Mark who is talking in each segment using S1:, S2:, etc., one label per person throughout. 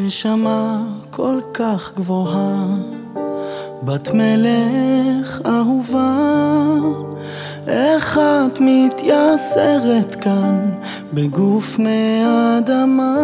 S1: נשמה כל כך גבוהה, בת מלך אהובה, איך את מתייסרת כאן בגוף מאדמה?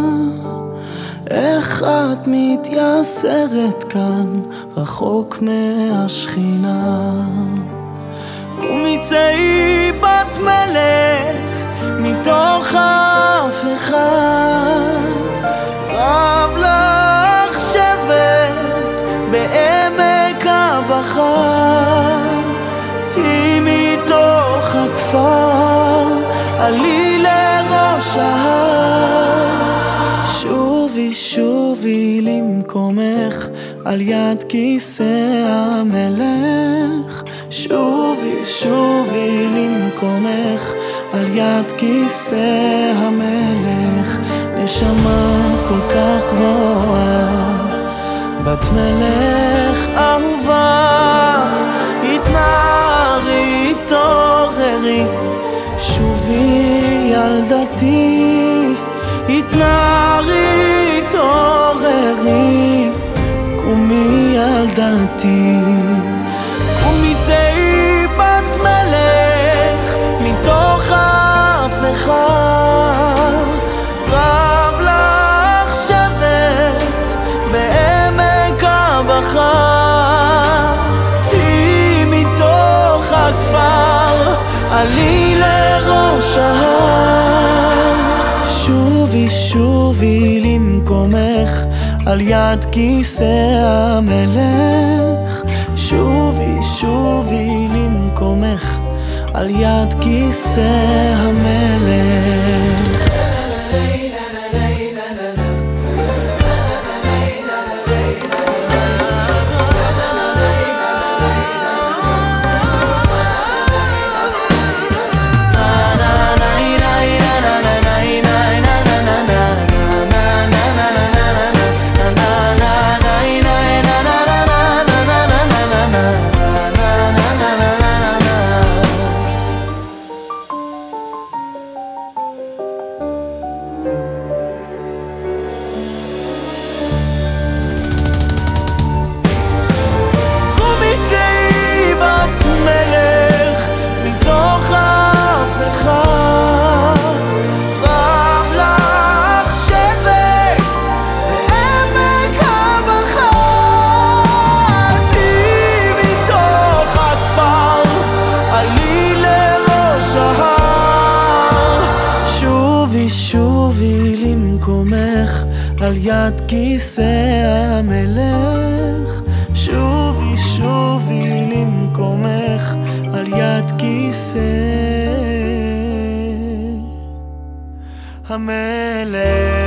S1: איך את מתייסרת כאן רחוק מהשכינה? קומי צאי בת מלך מתוך אף אחד, רב לך שבט בעמק הבכר, צאי מתוך הכפר, עלי לראש ההר, שובי שובי למקומך על יד כיסא המלך, שובי שובי למקומך על יד כיסא המלך. נשמה כל כך גבוהה, בת מלך אהובה, התנערי התעוררי, שובי ילדתי, התנערי התעוררי, קומי ילדתי. קומי צאי בת מלך מתוך אף אחד, רב לך שבט בעמק הבכר, צאי מתוך הכפר, עלי לראש ההר, שובי שובי למקומך על יד כיסא המלך, שובי שובי למקומך על יד כיסא המלך. שובי למקומך על יד כיסא המלך, שובי שובי למקומך על יד כיסא המלך.